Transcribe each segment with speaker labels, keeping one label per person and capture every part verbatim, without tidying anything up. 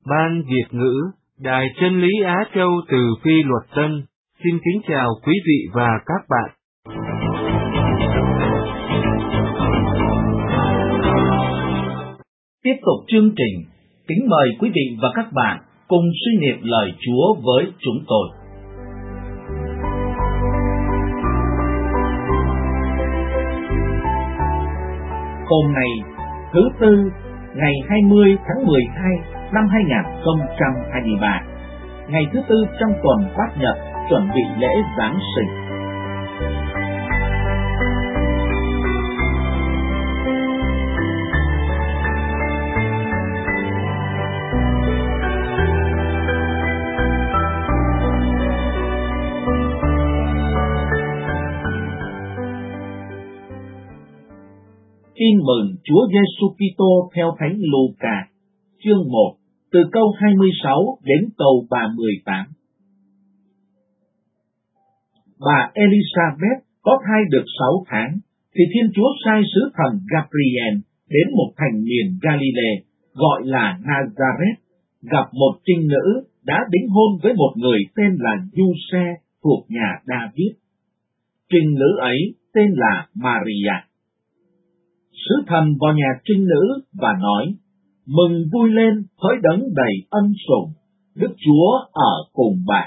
Speaker 1: Ban Việt ngữ, Đài Chân lý Á Châu từ Phi Luật Tân, xin kính chào quý vị và các bạn.
Speaker 2: Tiếp tục chương trình, kính mời quý vị và các bạn cùng suy niệm lời Chúa với chúng tôi. Hôm nay, thứ Tư, ngày hai mươi tháng mười hai năm hai nghìn không trăm hai mươi ba, ngày thứ tư trong tuần Bát Nhật, chuẩn bị lễ Giáng sinh. Tin mừng Chúa Giêsu Kitô theo Thánh Luca, chương một, từ câu hai mươi sáu đến câu ba mươi tám. Bà Elizabeth có thai được sáu tháng, thì Thiên Chúa sai sứ thần Gabriel đến một thành miền Galilee gọi là Nazareth, gặp một trinh nữ đã đính hôn với một người tên là Giuse thuộc nhà David. Trinh nữ ấy tên là Maria. Sứ thần vào nhà trinh nữ và nói: Mừng vui lên, hỡi đấng đầy ân sủng, Đức Chúa ở cùng bà.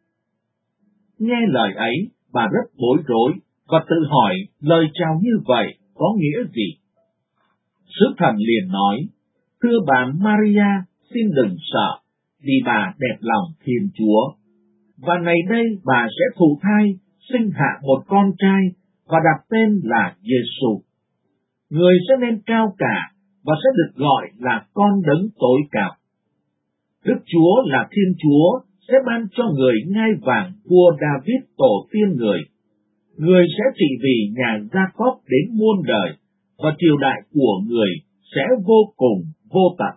Speaker 2: Nghe lời ấy, bà rất bối rối và tự hỏi lời chào như vậy có nghĩa gì. Sứ thần liền nói: Thưa bà Maria, xin đừng sợ, vì bà đẹp lòng Thiên Chúa. Và ngày đây bà sẽ thụ thai, sinh hạ một con trai và đặt tên là Giêsu. Người sẽ nên cao cả và sẽ được gọi là con đấng tối cao. Đức Chúa là Thiên Chúa sẽ ban cho người ngai vàng vua David tổ tiên người. Người sẽ trị vì nhà Gia-cốp đến muôn đời, và triều đại của người sẽ vô cùng vô tận.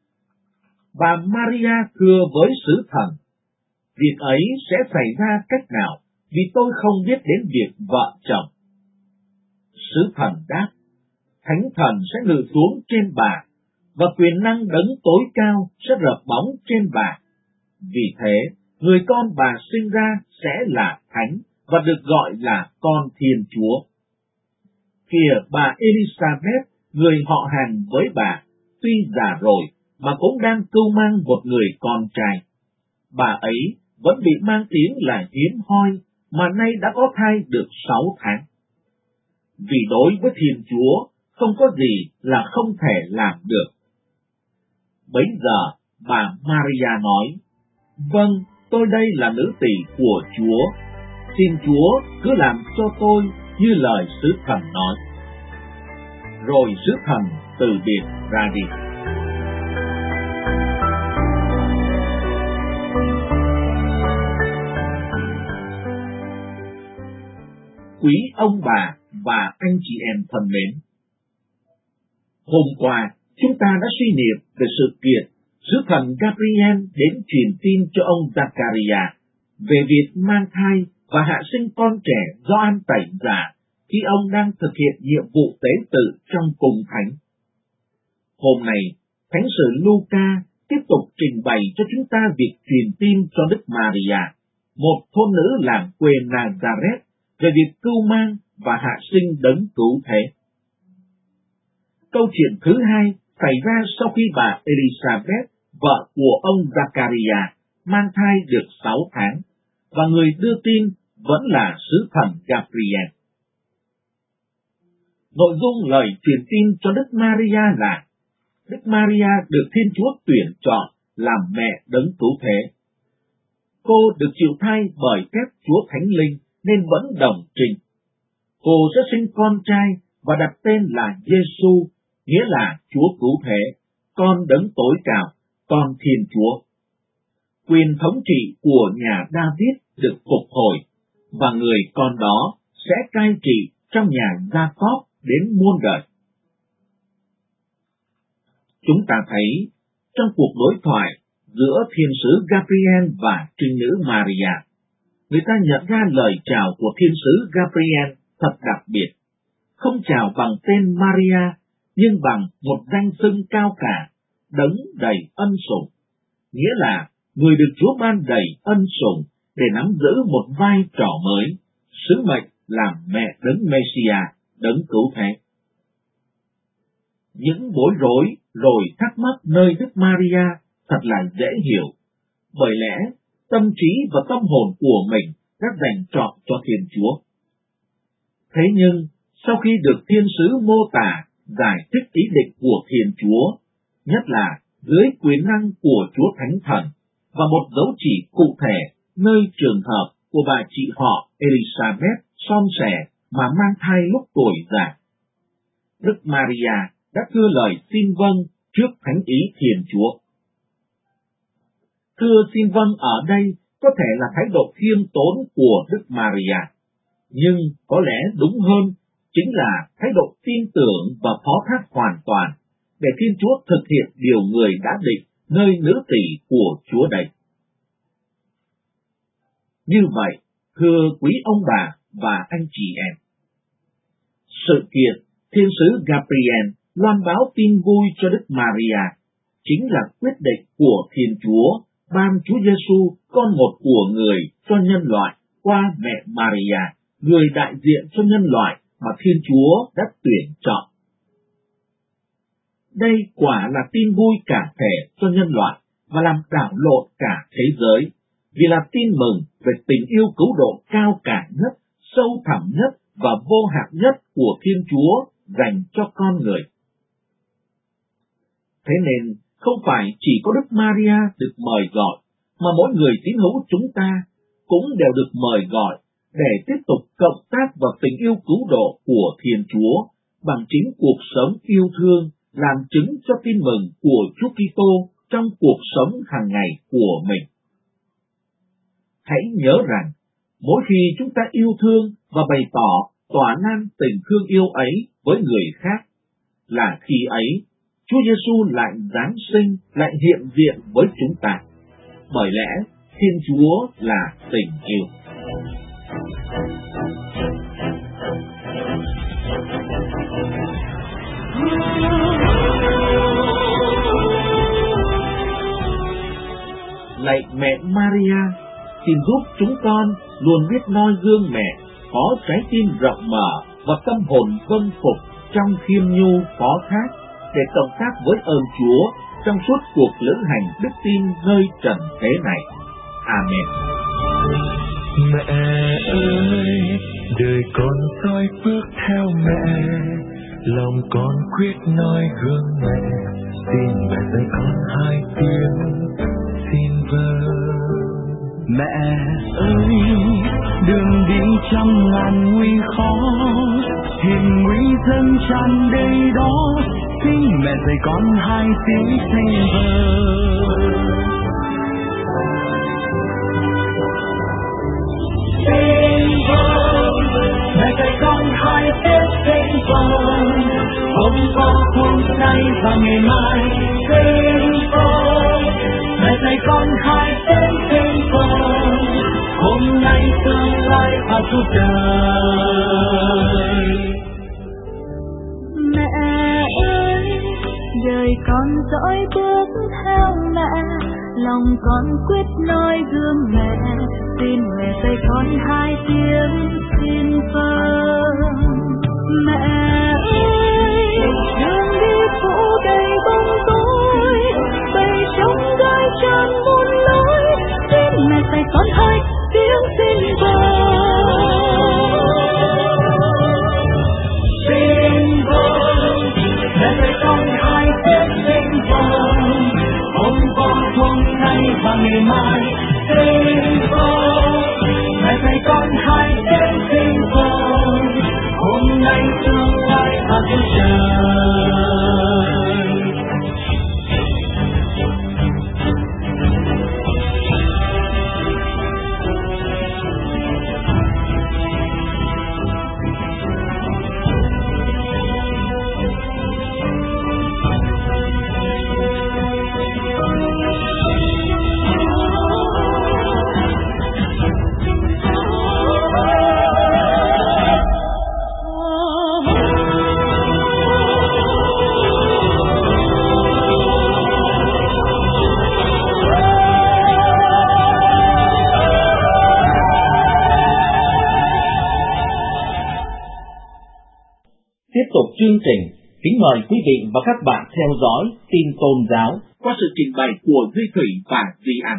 Speaker 2: Bà Maria thưa với sứ thần: Việc ấy sẽ xảy ra cách nào, vì tôi không biết đến việc vợ chồng. Sứ thần đáp: Thánh thần sẽ ngự xuống trên bà, và quyền năng đấng tối cao sẽ rợp bóng trên bà. Vì thế, người con bà sinh ra sẽ là thánh và được gọi là con Thiên Chúa. Kìa bà Elizabeth, người họ hàng với bà, tuy già rồi mà cũng đang cưu mang một người con trai. Bà ấy vẫn bị mang tiếng là hiếm hoi, mà nay đã có thai được sáu tháng. Vì đối với Thiên Chúa, không có gì là không thể làm được. Bấy giờ, bà Maria nói: Vâng, tôi đây là nữ tỳ của Chúa. Xin Chúa cứ làm cho tôi như lời sứ thần nói. Rồi sứ thần từ biệt ra đi. Quý ông bà và anh chị em thân mến, hôm qua, chúng ta đã suy niệm về sự kiện sứ thần Gabriel đến truyền tin cho ông Zakaria về việc mang thai và hạ sinh con trẻ do An Tẩy Giả khi ông đang thực hiện nhiệm vụ tế tự trong cung thánh. Hôm nay, Thánh sử Luca tiếp tục trình bày cho chúng ta việc truyền tin cho Đức Maria, một thôn nữ làng quê Nazareth, về việc cưu mang và hạ sinh đấng cứu thế. Câu chuyện thứ hai xảy ra sau khi bà Elizabeth, vợ của ông Zakaria, mang thai được sáu tháng, và người đưa tin vẫn là sứ thần Gabriel. Nội dung lời truyền tin cho Đức Maria là: Đức Maria được Thiên Chúa tuyển chọn làm mẹ đấng cứu thế. Cô được chịu thai bởi phép Chúa Thánh Linh nên vẫn đồng trinh. Cô sẽ sinh con trai và đặt tên là Giêsu, nghĩa là Chúa cứu thế, con đấng tối cao, con Thiên Chúa. Quyền thống trị của nhà David được phục hồi, và người con đó sẽ cai trị trong nhà Gia-cốp đến muôn đời. Chúng ta thấy, trong cuộc đối thoại giữa thiên sứ Gabriel và trinh nữ Maria, người ta nhận ra lời chào của thiên sứ Gabriel thật đặc biệt, không chào bằng tên Maria, nhưng bằng một danh xưng cao cả, đấng đầy ân sủng, nghĩa là người được Chúa ban đầy ân sủng để nắm giữ một vai trò mới, sứ mệnh làm mẹ đấng Mêsia, đấng cứu thế. Những bối rối rồi thắc mắc nơi Đức Maria thật là dễ hiểu, bởi lẽ tâm trí và tâm hồn của mình đã dành trọn cho Thiên Chúa. Thế nhưng, sau khi được thiên sứ mô tả, giải thích ý định của Thiên Chúa, nhất là dưới quyền năng của Chúa Thánh Thần, và một dấu chỉ cụ thể nơi trường hợp của bà chị họ Elizabeth son sẻ mà mang thai lúc tuổi già, Đức Maria đã thưa lời xin vâng trước thánh ý Thiên Chúa. Thưa xin vâng ở đây có thể là thái độ khiêm tốn của Đức Maria, nhưng có lẽ đúng hơn chính là thái độ tin tưởng và phó thác hoàn toàn để Thiên Chúa thực hiện điều người đã định nơi nữ tỳ của Chúa đây. Như vậy, thưa quý ông bà và anh chị em, sự kiện thiên sứ Gabriel loan báo tin vui cho Đức Maria chính là quyết định của Thiên Chúa ban Chúa Giêsu, con một của người, cho nhân loại qua mẹ Maria, người đại diện cho nhân loại mà Thiên Chúa đã tuyển chọn. Đây quả là tin vui cả thể cho nhân loại và làm đảo lộn cả thế giới, vì là tin mừng về tình yêu cứu độ cao cả nhất, sâu thẳm nhất và vô hạn nhất của Thiên Chúa dành cho con người. Thế nên, không phải chỉ có Đức Maria được mời gọi, mà mỗi người tín hữu chúng ta cũng đều được mời gọi để tiếp tục cộng tác vào tình yêu cứu độ của Thiên Chúa bằng chính cuộc sống yêu thương, làm chứng cho tin mừng của Chúa Kitô trong cuộc sống hàng ngày của mình. Hãy nhớ rằng, mỗi khi chúng ta yêu thương và bày tỏ tỏa nan tình thương yêu ấy với người khác, là khi ấy Chúa Giêsu lại giáng sinh, lại hiện diện với chúng ta. Bởi lẽ Thiên Chúa là tình yêu. Lạy mẹ Maria, xin giúp chúng con luôn biết noi gương mẹ, có trái tim rộng mở và tâm hồn vâng phục trong khiêm nhu phó thác để cộng tác với ơn Chúa trong suốt cuộc lữ hành đức tin nơi trần thế này. Amen.
Speaker 3: Mẹ ơi, đời con soi bước theo mẹ, lòng con quyết noi gương mẹ, xin mẹ dạy con hai tiếng xin vâng. Mẹ ơi, đường đi trăm ngàn nguy khó, hiểm nguy dâng tràn đầy đó, xin mẹ dạy con hai tiếng xin vâng. Xin vâng, mẹ dạy con hai tiếng xin vâng, hôm qua hôm nay và ngày mai xin vâng. Mẹ dạy con hai tiếng xin vâng, hôm nay tương lai và suốt đời.
Speaker 4: Mẹ ơi, đời con dõi bước theo mẹ, lòng con quyết noi gương mẹ, xin mẹ dạy con hai tiếng xin vâng. Mẹ ơi, đường đi phủ đầy bóng tối, bầy trống gai tràn muôn lối, xin mẹ dạy con hai tiếng xin vâng.
Speaker 3: Xin vâng, mẹ dạy con hai tiếng xin vâng, hôm qua hôm nay và ngày mai xin vâng. Mẹ dạy con hai tiếng xin vâng, hôm nay tương lai và suốt đời.
Speaker 2: tục chương trình, kính mời quý vị và các bạn theo dõi tin tôn giáo qua sự trình bày của Duy Thủy và Duy An.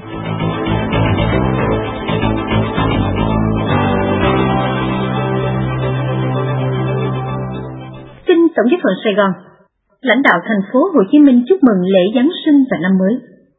Speaker 5: Xin Tổng Giám phận Sài Gòn, lãnh đạo thành phố Hồ Chí Minh chúc mừng lễ Giáng sinh và năm mới.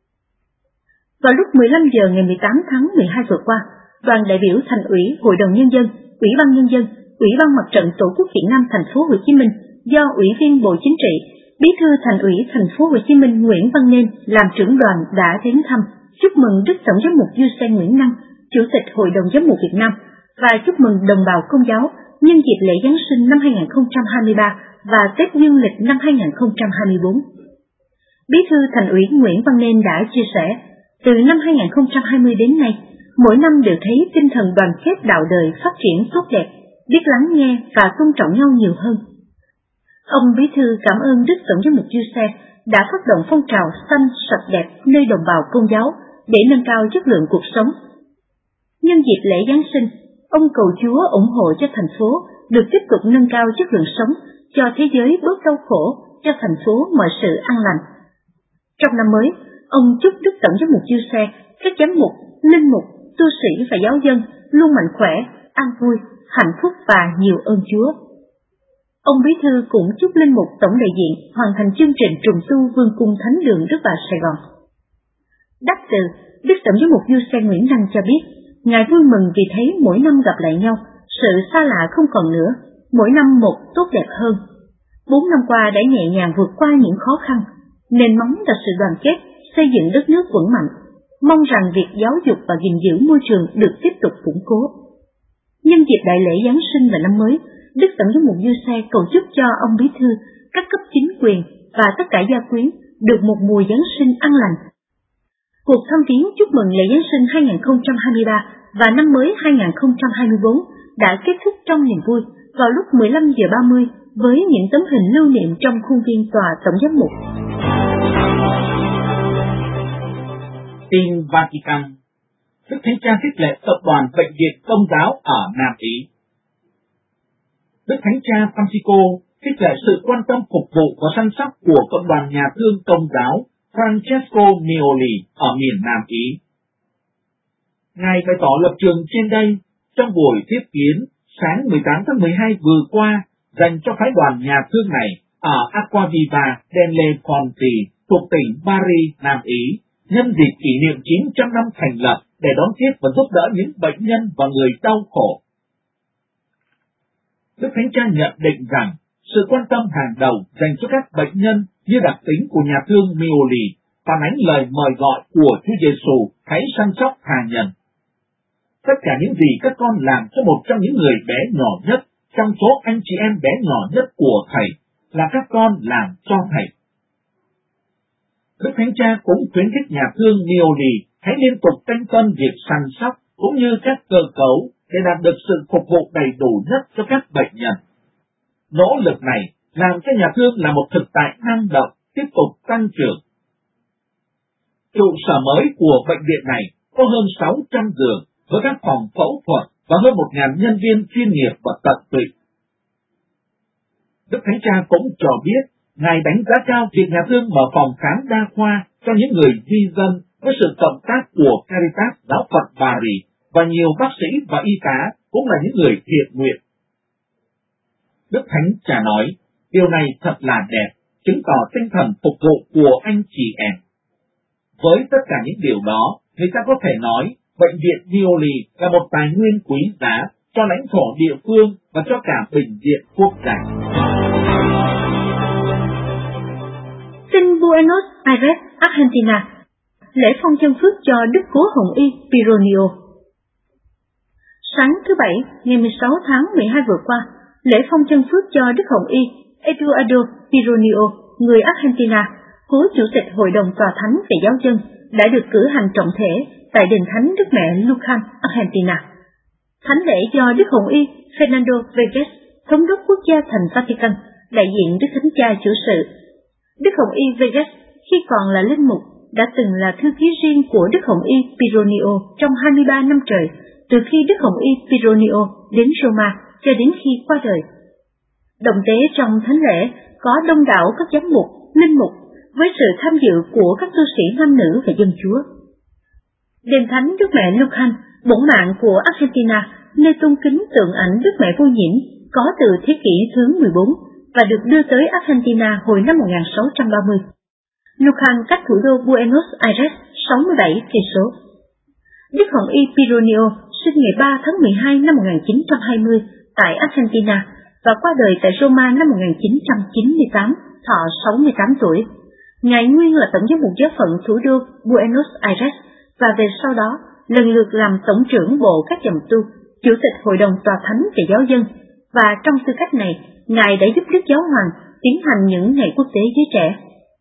Speaker 5: Vào lúc mười lăm giờ ngày mười tám tháng mười hai vừa qua, đoàn đại biểu Thành ủy, Hội đồng Nhân dân, Ủy ban Nhân dân, Ủy ban Mặt trận Tổ quốc Việt Nam thành phố Hồ Chí Minh do Ủy viên Bộ Chính trị, Bí thư Thành ủy thành phố Hồ Chí Minh Nguyễn Văn Nên làm trưởng đoàn đã đến thăm, chúc mừng Đức Tổng giám mục Du Sê Nguyễn Năng, Chủ tịch Hội đồng Giám mục Việt Nam và chúc mừng đồng bào Công giáo nhân dịp lễ Giáng sinh năm hai không hai ba và Tết Dương lịch năm hai không hai tư. Bí thư Thành ủy Nguyễn Văn Nên đã chia sẻ, từ năm hai không hai không đến nay, mỗi năm đều thấy tinh thần đoàn kết đạo đời phát triển tốt đẹp, biết lắng nghe và tôn trọng nhau nhiều hơn. Ông Bí thư cảm ơn Đức Tổng giám mục Du Sê đã phát động phong trào xanh sạch đẹp nơi đồng bào Công giáo để nâng cao chất lượng cuộc sống. Nhân dịp lễ Giáng sinh, ông cầu Chúa ủng hộ cho thành phố được tiếp tục nâng cao chất lượng sống, cho thế giới bớt đau khổ, cho thành phố mọi sự an lành. Trong năm mới, ông chúc Đức Tổng giám mục Du Sê, các giám mục, linh mục, tu sĩ và giáo dân luôn mạnh khỏe, an vui, hạnh phúc và nhiều ơn Chúa. Ông Bí thư cũng chúc linh mục tổng đại diện hoàn thành chương trình trùng tu Vương cung Thánh đường Đức Bà Sài Gòn. Đắc từ, Đức Tổng giám mục Du Sê Nguyễn Năng cho biết, Ngài vui mừng vì thấy mỗi năm gặp lại nhau, sự xa lạ không còn nữa, mỗi năm một tốt đẹp hơn. Bốn năm qua đã nhẹ nhàng vượt qua những khó khăn, nền móng là sự đoàn kết, xây dựng đất nước vững mạnh. Mong rằng việc giáo dục và gìn giữ môi trường được tiếp tục củng cố. Nhân dịp đại lễ Giáng sinh và năm mới, Đức Tổng giám mục Du Sê cầu chúc cho ông Bí thư, các cấp chính quyền và tất cả gia quyến được một mùa Giáng sinh an lành. Cuộc thăm viếng chúc mừng lễ Giáng sinh hai không hai ba và năm mới hai không hai tư đã kết thúc trong niềm vui vào lúc mười lăm giờ ba mươi với những tấm hình lưu niệm trong khuôn viên tòa Tổng giám mục.
Speaker 2: Tin Vatican. Đức Thánh Cha khích lệ tập đoàn Bệnh viện Công giáo ở Nam Ý. Đức Thánh Cha Francisco khích lệ sự quan tâm phục vụ và săn sóc của cộng đoàn nhà thương Công giáo Francesco Nioli ở miền Nam Ý. Ngài bày tỏ lập trường trên đây trong buổi tiếp kiến sáng mười tám tháng mười hai vừa qua dành cho phái đoàn nhà thương này ở Acquaviva delle Fonti thuộc tỉnh Bari, Nam Ý, nhân dịp kỷ niệm chín trăm năm thành lập để đón tiếp và giúp đỡ những bệnh nhân và người đau khổ. Đức Thánh Cha nhận định rằng sự quan tâm hàng đầu dành cho các bệnh nhân như đặc tính của nhà thương Nioli phản ánh lời mời gọi của Chúa Giêsu hãy săn sóc tha nhân. Tất cả những gì các con làm cho một trong những người bé nhỏ nhất trong số anh chị em bé nhỏ nhất của Thầy là các con làm cho Thầy. Đức Thánh Cha cũng khuyến khích nhà thương Nioli hãy liên tục tranh tân việc săn sóc cũng như các cơ cấu để đạt được sự phục vụ đầy đủ nhất cho các bệnh nhân. Nỗ lực này làm cho nhà thương là một thực tại năng động, tiếp tục tăng trưởng. Trụ sở mới của bệnh viện này có hơn sáu trăm giường với các phòng phẫu thuật và hơn một nghìn nhân viên chuyên nghiệp và tận tụy. Đức Thánh Cha cũng cho biết Ngài đánh giá cao việc nhà thương mở phòng khám đa khoa cho những người di dân với sự cộng tác của Caritas Giáo phận Bari và nhiều bác sĩ và y tá cũng là những người thiện nguyện. Đức Thánh Cha nói, điều này thật là đẹp, chứng tỏ tinh thần phục vụ của anh chị em. Với tất cả những điều đó, người ta có thể nói Bệnh viện Nioli là một tài nguyên quý giá cho lãnh thổ địa phương và cho cả bệnh viện quốc gia.
Speaker 5: Tin Buenos Aires, Argentina. Lễ phong chân phước cho Đức Cố Hồng Y Pironio. Sáng thứ Bảy, ngày mười sáu tháng mười hai vừa qua, lễ phong chân phước cho Đức Hồng Y Eduardo Pironio, người Argentina, cố chủ tịch Hội đồng Tòa Thánh về Giáo dân, đã được cử hành trọng thể tại đền Thánh Đức Mẹ Lucan, Argentina. Thánh lễ do Đức Hồng Y Fernando Vegas, thống đốc quốc gia thành Vatican, đại diện Đức Thánh Cha chủ sự. Đức Hồng Y Vegas khi còn là linh mục đã từng là thư ký riêng của Đức Hồng Y Pironio trong hai mươi ba năm trời, từ khi Đức Hồng Y Pironio đến Roma cho đến khi qua đời. Đồng tế trong thánh lễ có đông đảo các giám mục, linh mục với sự tham dự của các tu sĩ nam nữ và dân chúa. Đền thánh Đức Mẹ Lucan, bổn mạng của Argentina, nơi tôn kính tượng ảnh Đức Mẹ Vô Nhiễm, có từ thế kỷ thứ mười bốn và được đưa tới Argentina hồi năm một nghìn sáu trăm ba mươi. Lucan cách thủ đô Buenos Aires sáu mươi bảy cây số. Đức Hồng Y Pironio sinh ngày ba tháng mười hai năm một nghìn chín trăm hai mươi tại Argentina và qua đời tại Roma năm một nghìn chín trăm chín mươi tám, thọ sáu mươi tám tuổi. Ngài nguyên là tổng giám mục giáo phận thủ đô Buenos Aires và về sau đó lần lượt làm tổng trưởng bộ các dòng tu, chủ tịch hội đồng tòa thánh về giáo dân, và trong tư cách này, Ngài đã giúp Đức Giáo Hoàng tiến hành những ngày quốc tế giới trẻ.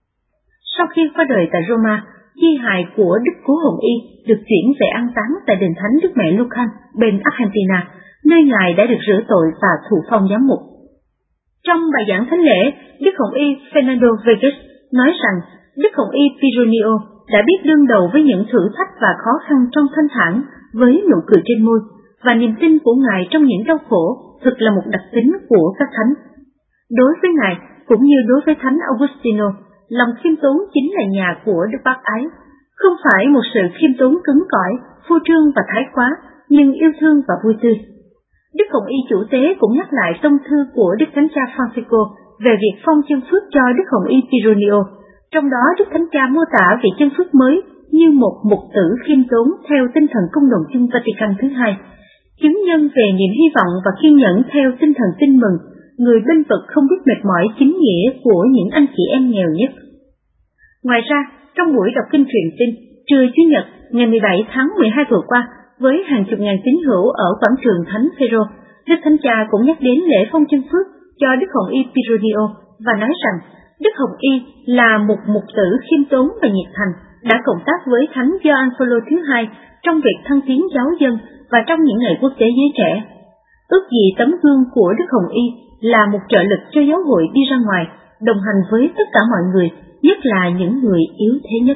Speaker 5: Sau khi qua đời tại Roma, di hài của Đức Cố Hồng Y được chuyển về an táng tại đền thánh Đức Mẹ Lucan bên Argentina, nơi Ngài đã được rửa tội và thụ phong giám mục. Trong bài giảng thánh lễ, Đức Hồng Y Fernando Vegas nói rằng Đức Hồng Y Pironio đã biết đương đầu với những thử thách và khó khăn trong thanh thản với nụ cười trên môi, và niềm tin của Ngài trong những đau khổ thực là một đặc tính của các thánh. Đối với Ngài, cũng như đối với Thánh Augustino, lòng khiêm tốn chính là nhà của Đức Bác Ái, không phải một sự khiêm tốn cứng cỏi, phô trương và thái quá, nhưng yêu thương và vui tươi. Đức Hồng Y chủ tế cũng nhắc lại tông thư của Đức Thánh Cha Francisco về việc phong chân phước cho Đức Hồng Y Pironio, trong đó Đức Thánh Cha mô tả vị chân phước mới như một mục tử khiêm tốn theo tinh thần Công đoàn chung Vatican thứ hai, chứng nhân về niềm hy vọng và kiên nhẫn theo tinh thần tin mừng, người bênh vực không biết mệt mỏi chính nghĩa của những anh chị em nghèo nhất. Ngoài ra, trong buổi đọc kinh truyền tin trưa Chủ nhật ngày mười bảy tháng mười hai vừa qua, với hàng chục ngàn tín hữu ở quảng trường Thánh Phêrô, Đức Thánh Cha cũng nhắc đến lễ phong chân phước cho Đức Hồng Y Pironio và nói rằng Đức Hồng Y là một mục tử khiêm tốn và nhiệt thành, đã cộng tác với Thánh Gioan Phaolô thứ hai trong việc thăng tiến giáo dân và trong những ngày quốc tế giới trẻ. Ước gì tấm gương của Đức Hồng Y là một trợ lực cho giáo hội đi ra ngoài, đồng hành với tất cả mọi người, nhất là những người yếu thế nhất.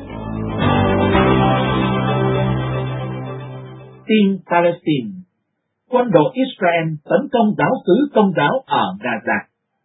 Speaker 2: Tin Palestine. Quân đội Israel tấn công giáo xứ Công giáo ở Gaza.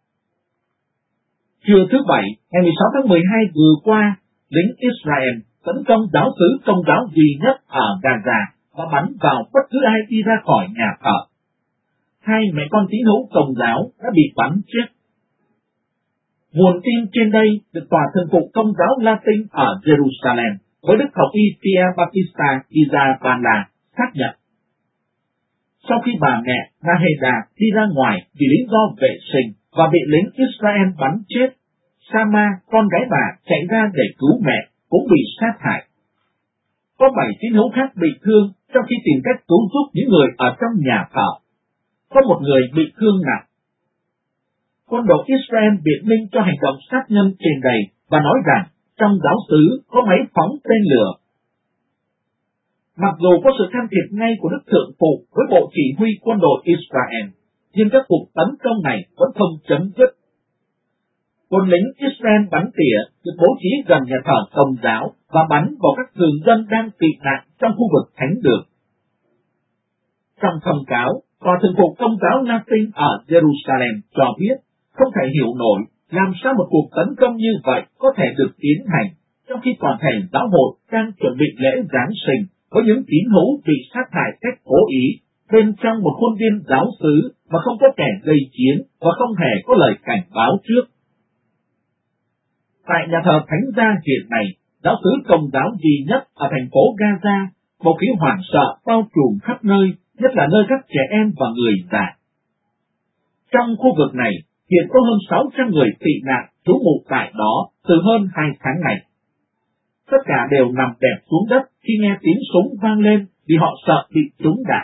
Speaker 2: Trưa thứ Bảy, ngày mười sáu tháng mười hai vừa qua, lính Israel tấn công giáo xứ Công giáo duy nhất ở Gaza và bắn vào bất cứ ai đi ra khỏi nhà thờ. Hai mẹ con tín hữu Công giáo đã bị bắn chết. Nguồn tin trên đây được Tòa Thượng phụ Công giáo Latin ở Jerusalem với Đức Hồng Y Pierre Battista Pizzaballa xác nhận. Sau khi bà mẹ Naheda đi ra ngoài vì lý do vệ sinh và bị lính Israel bắn chết, Sama, con gái bà, chạy ra để cứu mẹ, cũng bị sát hại. Có bảy tín hữu khác bị thương trong khi tìm cách cứu giúp những người ở trong nhà thờ. Có một người bị thương nặng. Quân đội Israel biện minh cho hành động sát nhân trên đây và nói rằng trong giáo xứ có máy phóng tên lửa. Mặc dù có sự can thiệp ngay của Đức Thượng phụ với Bộ Chỉ huy Quân đội Israel, nhưng các cuộc tấn công này vẫn không chấm dứt. Quân lính Israel bắn tỉa được bố trí gần nhà thờ Công giáo và bắn vào các thường dân đang tị nạn trong khu vực thánh đường. Trong thông cáo, Tòa Thượng phụ Công giáo Latin ở Jerusalem cho biết không thể hiểu nổi làm sao một cuộc tấn công như vậy có thể được tiến hành trong khi toàn thể giáo hội đang chuẩn bị lễ Giáng sinh với những tín hữu bị sát hại cách cố ý bên trong một khuôn viên giáo xứ mà không có kẻ gây chiến và không hề có lời cảnh báo trước. Tại nhà thờ Thánh Gia hiện nay, giáo xứ Công giáo duy nhất ở thành phố Gaza, bầu khí hoảng sợ bao trùm khắp nơi, nhất là nơi các trẻ em và người già. Trong khu vực này, hiện có hơn sáu trăm người tị nạn trú ngụ tại đó từ hơn hai tháng này. Tất cả đều nằm bẹp xuống đất khi nghe tiếng súng vang lên vì họ sợ bị trúng đạn.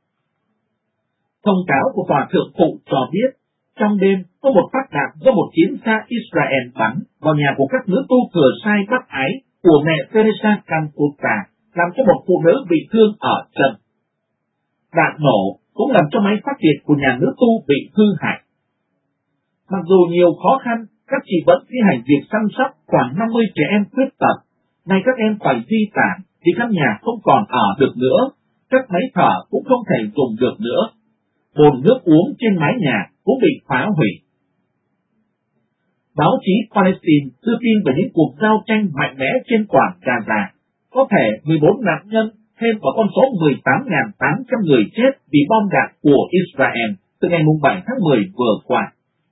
Speaker 2: Thông cáo của Tòa Thượng phụ cho biết, trong đêm có một phát đạn do một chiến xa Israel bắn vào nhà của các nữ tu thừa sai Bác Ái của mẹ Teresa Calcutta, làm cho một phụ nữ bị thương ở chân. Đạn nổ cũng làm cho máy phát điện của nhà nữ tu bị hư hại. Mặc dù nhiều khó khăn, các chị vẫn thi hành việc chăm sóc khoảng năm mươi trẻ em khuyết tật. Nay các em phải di tản vì căn nhà không còn ở được nữa, các máy thở cũng không thể dùng được nữa. Bồn nước uống trên mái nhà cũng bị phá hủy, Báo chí Palestine đưa tin về những cuộc giao tranh mạnh mẽ trên toàn Gaza. Có thể mười bốn nạn nhân thêm vào con số mười tám nghìn tám trăm người chết vì bom đạn của Israel từ ngày bảy tháng mười vừa qua.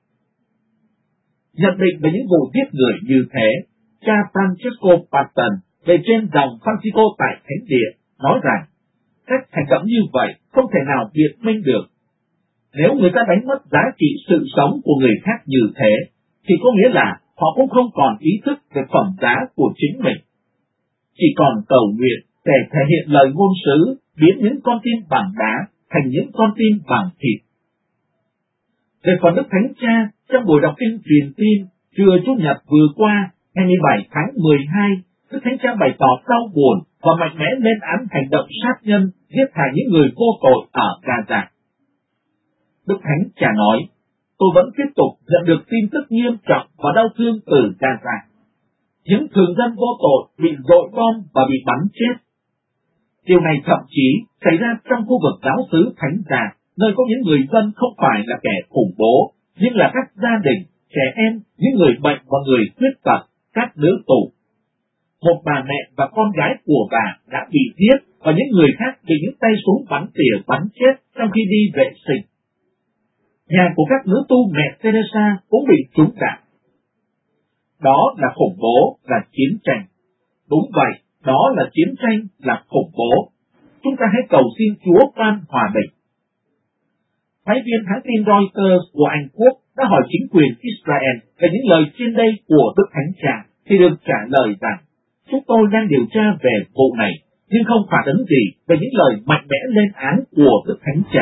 Speaker 2: Nhận định về những vụ giết người như thế, cha Francesco Patton về trên dòng Francisco tại Thánh Địa nói rằng các hành động như vậy không thể nào biện minh được. Nếu người ta đánh mất giá trị sự sống của người khác như thế, thì có nghĩa là họ cũng không còn ý thức về phẩm giá của chính mình. Chỉ còn cầu nguyện để thể hiện lời ngôn sứ biến những con tim bằng đá thành những con tim bằng thịt. Về phần Đức Thánh Cha, trong buổi đọc kinh truyền tin trưa Chủ nhật vừa qua, ngày mười bảy tháng mười hai, Đức Thánh Cha bày tỏ đau buồn và mạnh mẽ lên án hành động sát nhân giết hại những người vô tội ở Gaza. Đức Thánh Cha nói, tôi vẫn tiếp tục nhận được tin tức nghiêm trọng và đau thương từ Gaza. Những thường dân vô tội bị dội bom và bị bắn chết. Điều này thậm chí xảy ra trong khu vực giáo xứ Thánh Gia, nơi có những người dân không phải là kẻ khủng bố, nhưng là các gia đình, trẻ em, những người bệnh và người khuyết tật, các nữ tù. Một bà mẹ và con gái của bà đã bị giết và những người khác bị những tay súng bắn tỉa bắn chết trong khi đi vệ sinh. Nhà của các nữ tu mẹ Teresa cũng bị trúng đạn. Đó là khủng bố, là chiến tranh. Đúng vậy, đó là chiến tranh, là khủng bố. Chúng ta hãy cầu xin Chúa ban hòa bình. Phái viên hãng tin Reuters của Anh Quốc đã hỏi chính quyền Israel về những lời trên đây của Đức Thánh Cha, thì được trả lời rằng, chúng tôi đang điều tra về vụ này, nhưng không phản ứng gì về những lời mạnh mẽ lên án của Đức Thánh Cha.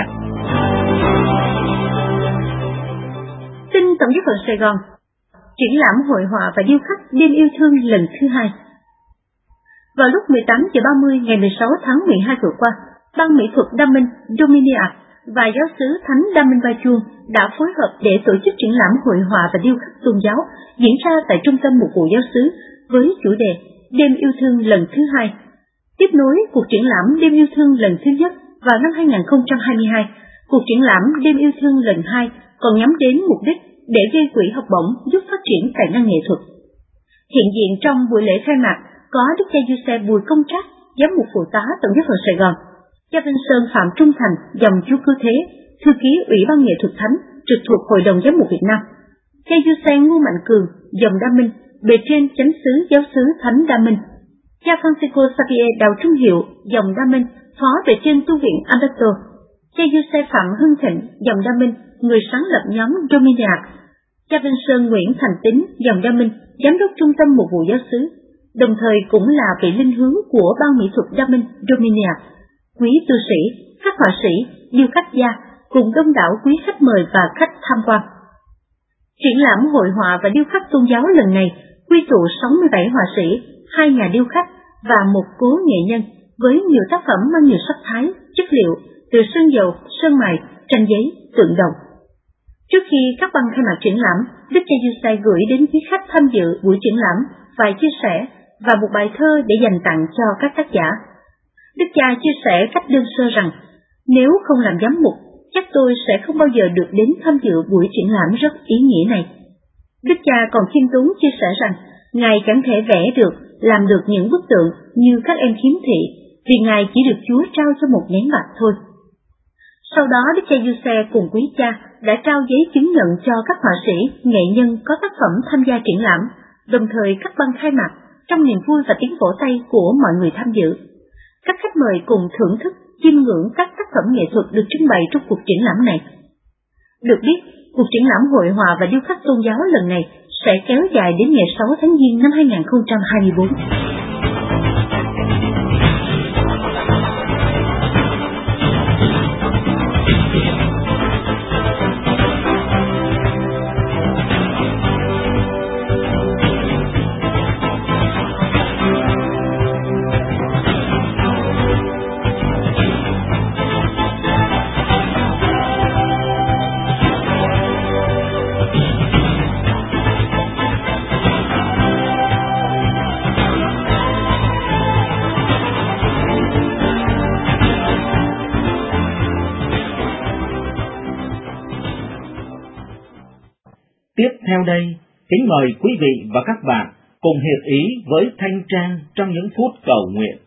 Speaker 5: Tin Tổng giáo phận Sài Gòn, triển lãm hội họa và điêu khắc đêm yêu thương lần thứ hai. Vào lúc mười tám giờ ba mươi ngày mười sáu tháng mười hai vừa qua, Ban mỹ thuật Đa Minh Dominiac và giáo xứ Thánh Đa Minh Ba Chuông đã phối hợp để tổ chức triển lãm hội họa và điêu khắc tôn giáo diễn ra tại Trung tâm Mục vụ Giáo xứ với chủ đề Đêm yêu thương lần thứ hai. Tiếp nối cuộc triển lãm Đêm yêu thương lần thứ nhất vào năm hai nghìn không trăm hai mươi hai, cuộc triển lãm Đêm yêu thương lần hai còn nhắm đến mục đích để gây quỹ học bổng giúp phát triển tài năng nghệ thuật. Hiện diện trong buổi lễ khai mạc có Đức cha Giuse Bùi Công Trác, giám mục phụ tá Tổng giáo phận Sài Gòn, cha Vinh Sơn Phạm Trung Thành, dòng Chúa Cứu Thế, thư ký Ủy ban nghệ thuật thánh trực thuộc Hội đồng Giám mục Việt Nam, cha Giuse Ngô Mạnh Cường, dòng Đa Minh, bề trên chánh xứ giáo xứ Thánh Đa Minh, cha Francisco Xavier Đào Trung Hiệu, dòng Đa Minh, phó bề trên tu viện Alberto, cha Giuse Phạm Hưng Thịnh, dòng Đa Minh, người sáng lập nhóm Dominiac, cha Vinh Sơn Nguyễn Thành Tín, dòng Đa Minh, giám đốc trung tâm mục vụ giáo xứ, đồng thời cũng là vị linh hướng của Ban mỹ thuật Đa Minh Dominiac, quý tu sĩ, các họa sĩ, điêu khắc gia, cùng đông đảo quý khách mời và khách tham quan. Triển lãm hội họa và điêu khắc tôn giáo lần này quy tụ sáu mươi bảy họa sĩ, hai nhà điêu khắc và một cố nghệ nhân với nhiều tác phẩm mang nhiều sắc thái, chất liệu từ sơn dầu, sơn mài, tranh giấy, tượng đồng. Trước khi các băng khai mạc triển lãm, Đức cha Giuse gửi đến quý khách tham dự buổi triển lãm vài chia sẻ và một bài thơ để dành tặng cho các tác giả. Đức cha chia sẻ cách đơn sơ rằng, nếu không làm giám mục, chắc tôi sẽ không bao giờ được đến tham dự buổi triển lãm rất ý nghĩa này. Đức cha còn khiêm tốn chia sẻ rằng, Ngài chẳng thể vẽ được, làm được những bức tượng như các em khiếm thị, vì Ngài chỉ được Chúa trao cho một nén bạc thôi. Sau đó Đức cha Giuse cùng quý cha đã trao giấy chứng nhận cho các họa sĩ, nghệ nhân có tác phẩm tham gia triển lãm, đồng thời cắt băng khai mạc trong niềm vui và tiếng vỗ tay của mọi người tham dự. Các khách mời cùng thưởng thức, chiêm ngưỡng các tác phẩm nghệ thuật được trưng bày trong cuộc triển lãm này. Được biết, cuộc triển lãm hội họa và điêu khắc tôn giáo lần này sẽ kéo dài đến ngày sáu tháng Giêng năm hai nghìn không trăm hai mươi bốn.
Speaker 2: Tiếp theo đây Kính mời quý vị và các bạn cùng hiệp ý với Thanh Trang trong những phút cầu nguyện.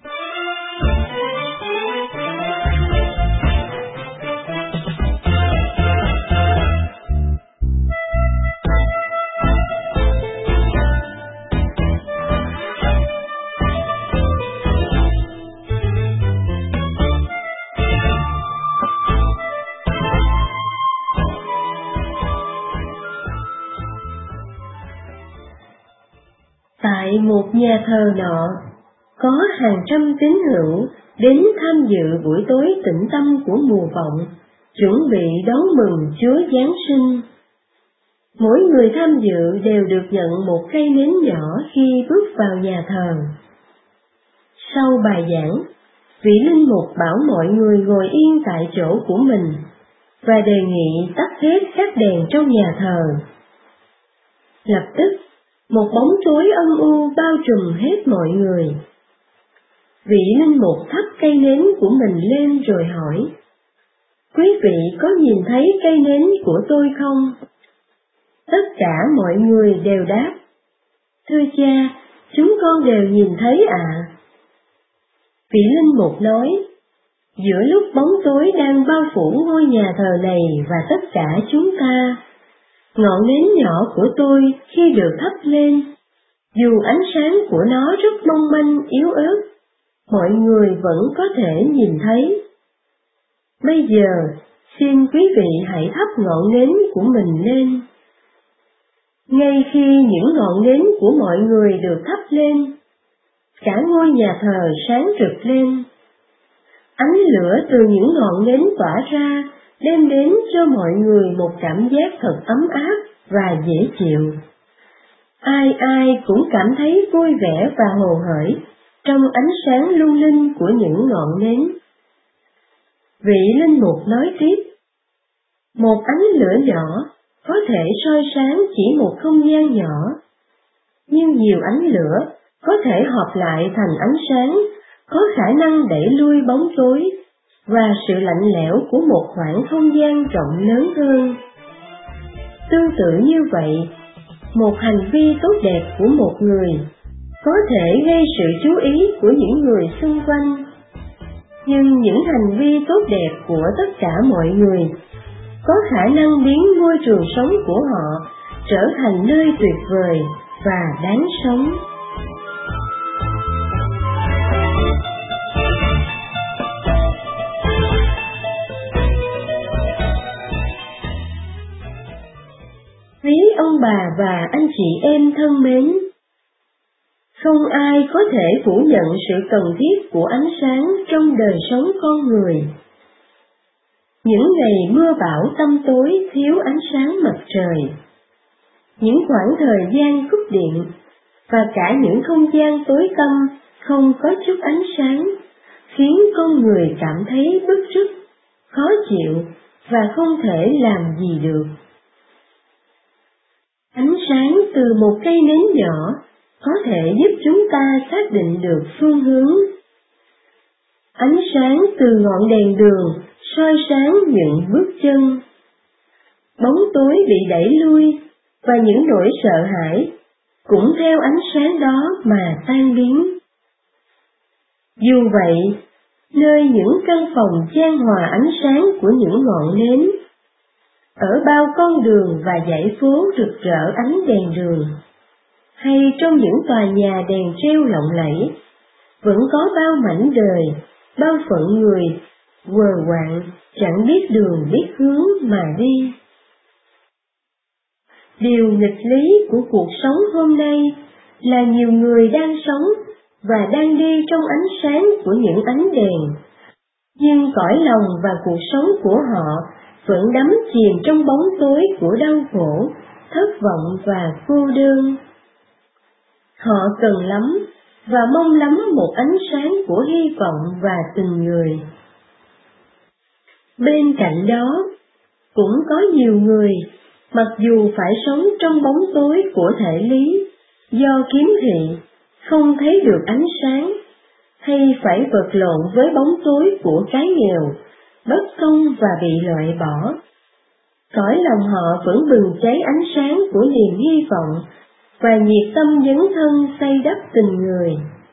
Speaker 5: Tại một nhà thờ nọ, có hàng trăm tín hữu đến tham dự buổi tối tĩnh tâm của mùa vọng, chuẩn bị đón mừng Chúa Giáng sinh. Mỗi người tham dự đều được nhận một cây nến nhỏ khi bước vào nhà thờ. Sau bài giảng, vị linh mục bảo mọi người ngồi yên tại chỗ của mình và đề nghị tắt hết các đèn trong nhà thờ. Lập tức, một bóng tối âm u bao trùm hết mọi người. Vị linh mục thắp cây nến của mình lên rồi hỏi: "Quý vị có nhìn thấy cây nến của tôi không?" Tất cả mọi người đều đáp: "Thưa cha, chúng con đều nhìn thấy ạ." À. Vị linh mục nói: "Giữa lúc bóng tối đang bao phủ ngôi nhà thờ này và tất cả chúng ta, ngọn nến nhỏ của tôi khi được thắp lên, dù ánh sáng của nó rất mong manh yếu ớt, mọi người vẫn có thể nhìn thấy. Bây giờ, xin quý vị hãy thắp ngọn nến của mình lên." Ngay khi những ngọn nến của mọi người được thắp lên, cả ngôi nhà thờ sáng rực lên. Ánh lửa từ những ngọn nến tỏa ra đem đến cho mọi người một cảm giác thật ấm áp và dễ chịu. Ai ai cũng cảm thấy vui vẻ và hồ hởi trong ánh sáng lung linh của những ngọn nến. Vị linh mục nói tiếp: "Một ánh lửa nhỏ có thể soi sáng chỉ một không gian nhỏ, nhưng nhiều ánh lửa có thể hợp lại thành ánh sáng, có khả năng đẩy lui bóng tối và sự lạnh lẽo của một khoảng không gian rộng lớn hơn. Tương tự như vậy, một hành vi tốt đẹp của một người có thể gây sự chú ý của những người xung quanh, nhưng những hành vi tốt đẹp của tất cả mọi người có khả năng biến môi trường sống của họ trở thành nơi tuyệt vời và đáng sống." Quý ông bà và anh chị em thân mến, không ai có thể phủ nhận sự cần thiết của ánh sáng trong đời sống con người. Những ngày mưa bão tăm tối thiếu ánh sáng mặt trời, những khoảng thời gian cúp điện và cả những không gian tối tăm không có chút ánh sáng khiến con người cảm thấy bức rứt, khó chịu và không thể làm gì được. Ánh sáng từ một cây nến nhỏ có thể giúp chúng ta xác định được phương hướng. Ánh sáng từ ngọn đèn đường soi sáng những bước chân. Bóng tối bị đẩy lui và những nỗi sợ hãi cũng theo ánh sáng đó mà tan biến. Dù vậy, nơi những căn phòng chan hòa ánh sáng của những ngọn nến, ở bao con đường và dãy phố rực rỡ ánh đèn đường, hay trong những tòa nhà đèn treo lộng lẫy, vẫn có bao mảnh đời, bao phận người quờ quạng, chẳng biết đường biết hướng mà đi. Điều nghịch lý của cuộc sống hôm nay là nhiều người đang sống và đang đi trong ánh sáng của những ánh đèn, nhưng cõi lòng và cuộc sống của họ vẫn đắm chìm trong bóng tối của đau khổ, thất vọng và cô đơn. Họ cần lắm và mong lắm một ánh sáng của hy vọng và tình người. Bên cạnh đó, cũng có nhiều người, mặc dù phải sống trong bóng tối của thể lý, do kiếm thị, không thấy được ánh sáng, hay phải vật lộn với bóng tối của cái nghèo, bất công và bị loại bỏ.
Speaker 6: cõi lòng họ vẫn bừng cháy ánh sáng của niềm hy vọng và nhiệt tâm dấn thân xây đắp tình người.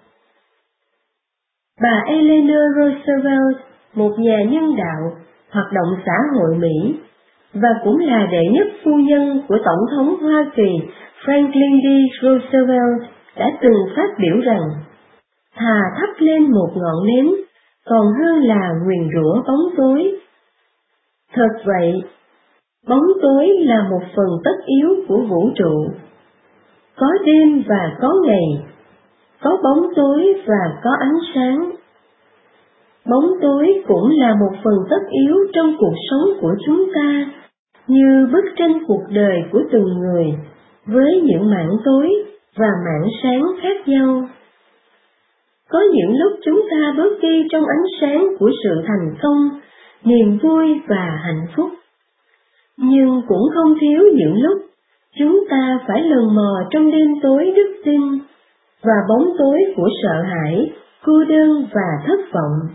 Speaker 6: Bà Eleanor Roosevelt, một nhà nhân đạo, hoạt động xã hội Mỹ, và cũng là đệ nhất phu nhân của Tổng thống Hoa Kỳ Franklin D. Roosevelt, đã từng phát biểu rằng, thà thắp lên một ngọn nến, còn hơn là nguyền rủa bóng tối. Thật vậy, bóng tối là một phần tất yếu của vũ trụ. Có đêm và có ngày, có bóng tối và có ánh sáng. Bóng tối cũng là một phần tất yếu trong cuộc sống của chúng ta, như bức tranh cuộc đời của từng người, với những mảng tối và mảng sáng khác nhau. Có những lúc chúng ta bước đi trong ánh sáng của sự thành công, niềm vui và hạnh phúc. Nhưng cũng không thiếu những lúc chúng ta phải lần mò trong đêm tối đức tin và bóng tối của sợ hãi, cô đơn và thất vọng.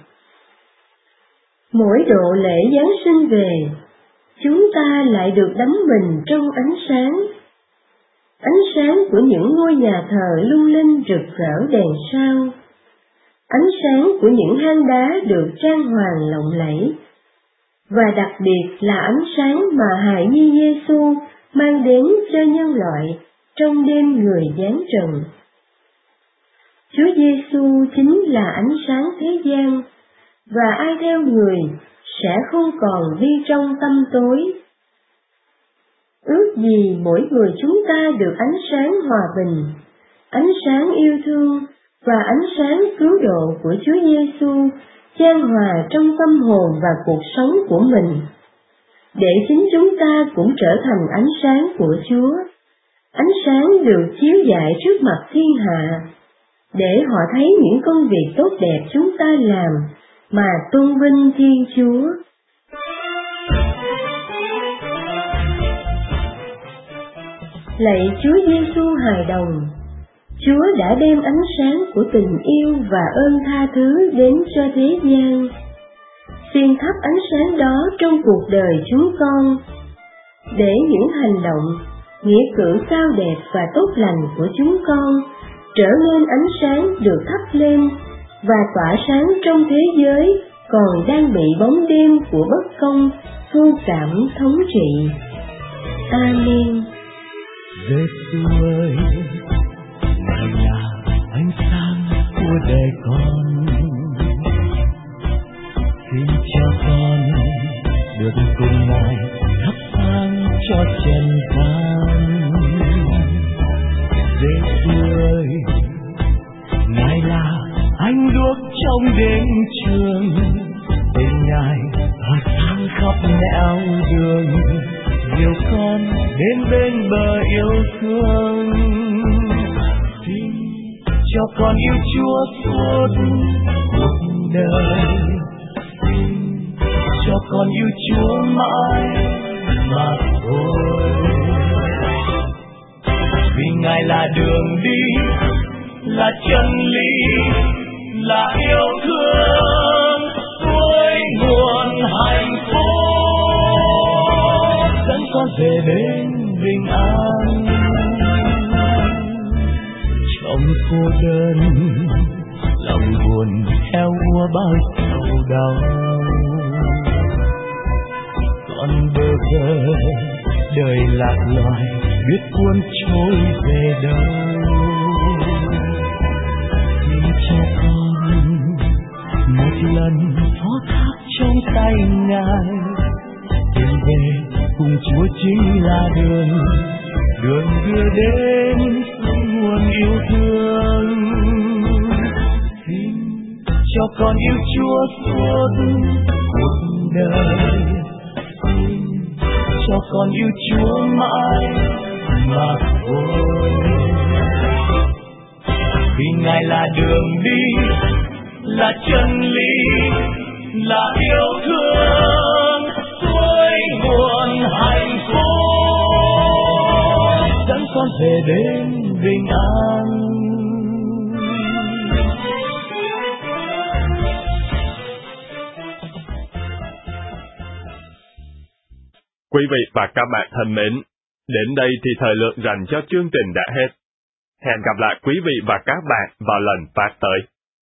Speaker 6: Mỗi độ lễ Giáng sinh về, chúng ta lại được đắm mình trong ánh sáng. Ánh sáng của những ngôi nhà thờ lung linh rực rỡ đèn sao. Ánh sáng của những hang đá được trang hoàng lộng lẫy. Và đặc biệt là ánh sáng mà hài nhi Giêsu mang đến cho nhân loại trong đêm người giáng trần. Chúa Giêsu chính là ánh sáng thế gian, và ai theo người sẽ không còn đi trong tăm tối. Ước gì mỗi người chúng ta được ánh sáng hòa bình, ánh sáng yêu thương và ánh sáng cứu độ của Chúa Giêsu chan hòa trong tâm hồn và cuộc sống của mình, để chính chúng ta cũng trở thành ánh sáng của Chúa, ánh sáng được chiếu rọi trước mặt thiên hạ, để họ thấy những công việc tốt đẹp chúng ta làm mà tôn vinh Thiên Chúa. Lạy Chúa Giêsu hài đồng, Chúa đã đem ánh sáng của tình yêu và ơn tha thứ đến cho thế gian. Xin thắp ánh sáng đó trong cuộc đời chúng con, để những hành động, nghĩa cử cao đẹp và tốt lành của chúng con trở nên ánh sáng được thắp lên và tỏa sáng trong thế giới còn đang bị bóng đêm của bất công, vô cảm thống trị. Amen.
Speaker 3: Giêsu ơi, Ngài là ánh sáng của đời con. Xin cho con được cùng Ngài thắp sáng cho trần gian. Giêsu ơi, Ngài là ánh đuốc trong đêm trường, bên Ngài tỏa sáng khắp nẻo đường, dìu con đến bên bờ yêu thương. Xin cho con yêu Chúa suốt cuộc đời, xin cho con yêu Chúa mãi mà thôi. Vì Ngài là đường đi, là chân lý, là yêu thương, suối nguồn hạnh phúc, dẫn con về bên bình an. Trong cô đơn, lòng buồn theo ua bao sầu đau, con bơ vơ đời lạc loài, biết cuốn trôi về đâu. Xin cho con một lần phó thác trong tay Ngài, tìm về cùng Chúa chính là đường, đường đưa đến nguồn yêu thương. Xin cho con yêu Chúa suốt cuộc đời, xin cho con yêu Chúa mãi mà thôi. Vì Ngài là đường đi, là chân lý, là yêu thương, suối nguồn hạnh phúc, dẫn con về đến bình an.
Speaker 7: Quý vị và các bạn thân mến, đến đây thì thời lượng dành cho chương trình đã hết. Hẹn gặp lại quý vị và các bạn vào lần phát tới.